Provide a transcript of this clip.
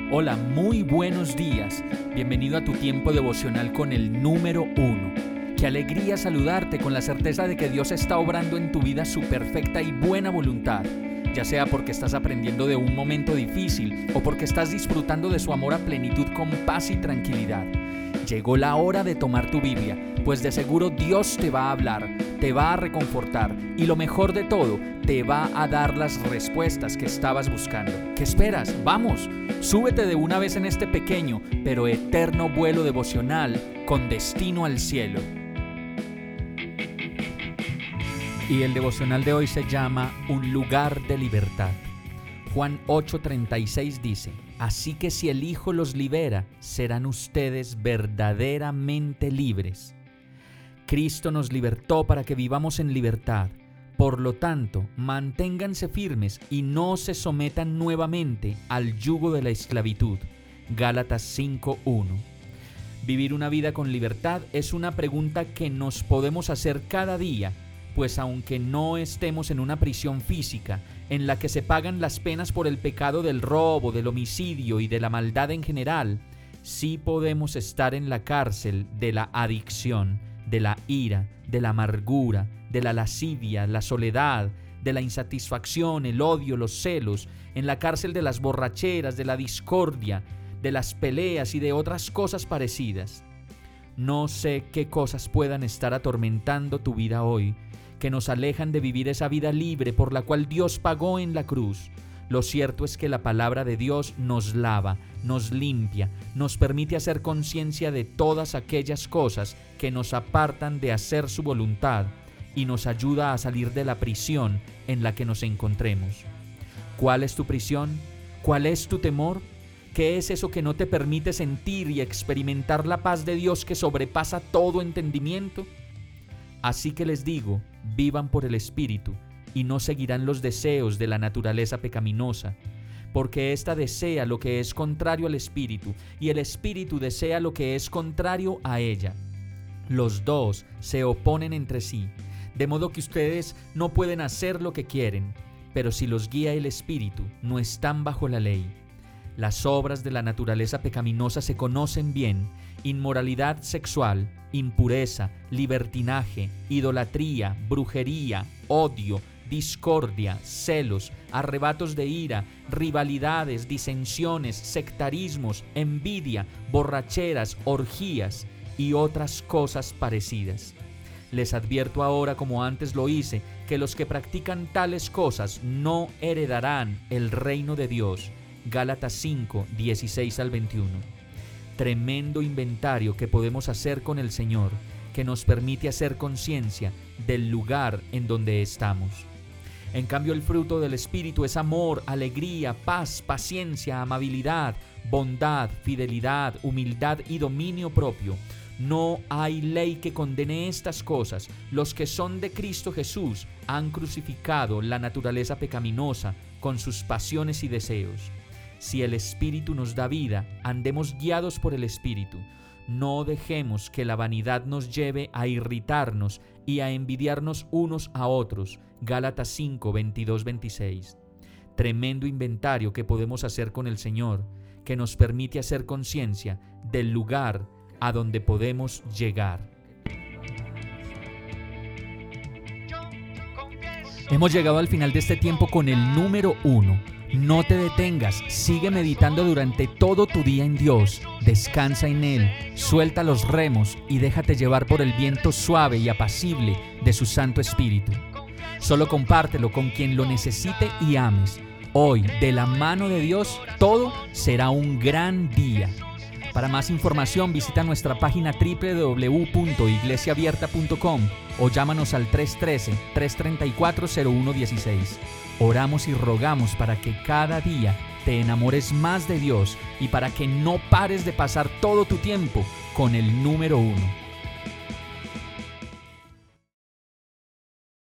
Hola, muy buenos días. Bienvenido a tu tiempo devocional con el número 1. Qué alegría saludarte con la certeza de que Dios está obrando en tu vida su perfecta y buena voluntad, ya sea porque estás aprendiendo de un momento difícil o porque estás disfrutando de su amor a plenitud con paz y tranquilidad. Llegó la hora de tomar tu Biblia, pues de seguro Dios te va a hablar, te va a reconfortar y lo mejor de todo, te va a dar las respuestas que estabas buscando. ¿Qué esperas? ¡Vamos! Súbete de una vez en este pequeño pero eterno vuelo devocional con destino al cielo. Y el devocional de hoy se llama Un lugar de libertad. Juan 8:36 dice: Así que si el Hijo los libera, serán ustedes verdaderamente libres. Cristo nos libertó para que vivamos en libertad. Por lo tanto, manténganse firmes y no se sometan nuevamente al yugo de la esclavitud. Gálatas 5:1. Vivir una vida con libertad es una pregunta que nos podemos hacer cada día, pues aunque no estemos en una prisión física en la que se pagan las penas por el pecado del robo, del homicidio y de la maldad en general, sí podemos estar en la cárcel de la adicción, de la ira, de la amargura, de la lascivia, la soledad, de la insatisfacción, el odio, los celos, en la cárcel de las borracheras, de la discordia, de las peleas y de otras cosas parecidas. No sé qué cosas puedan estar atormentando tu vida hoy, que nos alejan de vivir esa vida libre por la cual Dios pagó en la cruz. Lo cierto es que la palabra de Dios nos lava, nos limpia, nos permite hacer conciencia de todas aquellas cosas que nos apartan de hacer su voluntad y nos ayuda a salir de la prisión en la que nos encontremos. ¿Cuál es tu prisión? ¿Cuál es tu temor? ¿Qué es eso que no te permite sentir y experimentar la paz de Dios que sobrepasa todo entendimiento? Así que les digo, vivan por el Espíritu y no seguirán los deseos de la naturaleza pecaminosa, porque ésta desea lo que es contrario al Espíritu y el Espíritu desea lo que es contrario a ella. Los dos se oponen entre sí, de modo que ustedes no pueden hacer lo que quieren, pero si los guía el Espíritu, no están bajo la ley. Las obras de la naturaleza pecaminosa se conocen bien: inmoralidad sexual, impureza, libertinaje, idolatría, brujería, odio, discordia, celos, arrebatos de ira, rivalidades, disensiones, sectarismos, envidia, borracheras, orgías y otras cosas parecidas. Les advierto ahora, como antes lo hice, que los que practican tales cosas no heredarán el reino de Dios. Gálatas 5, 16 al 21. Tremendo inventario que podemos hacer con el Señor, que nos permite hacer conciencia del lugar en donde estamos. En cambio, el fruto del Espíritu es amor, alegría, paz, paciencia, amabilidad, bondad, fidelidad, humildad y dominio propio. No hay ley que condene estas cosas. Los que son de Cristo Jesús han crucificado la naturaleza pecaminosa con sus pasiones y deseos. Si el Espíritu nos da vida, andemos guiados por el Espíritu. No dejemos que la vanidad nos lleve a irritarnos y a envidiarnos unos a otros. Gálatas 5, 22, 26. Tremendo inventario que podemos hacer con el Señor, que nos permite hacer conciencia del lugar a donde podemos llegar. Hemos llegado al final de este tiempo con el número 1. No te detengas, sigue meditando durante todo tu día en Dios, descansa en Él, suelta los remos y déjate llevar por el viento suave y apacible de su Santo Espíritu. Solo compártelo con quien lo necesite y ames. Hoy, de la mano de Dios, todo será un gran día. Para más información visita nuestra página www.iglesiaabierta.com o llámanos al 313-334-0116. Oramos y rogamos para que cada día te enamores más de Dios y para que no pares de pasar todo tu tiempo con el número 1.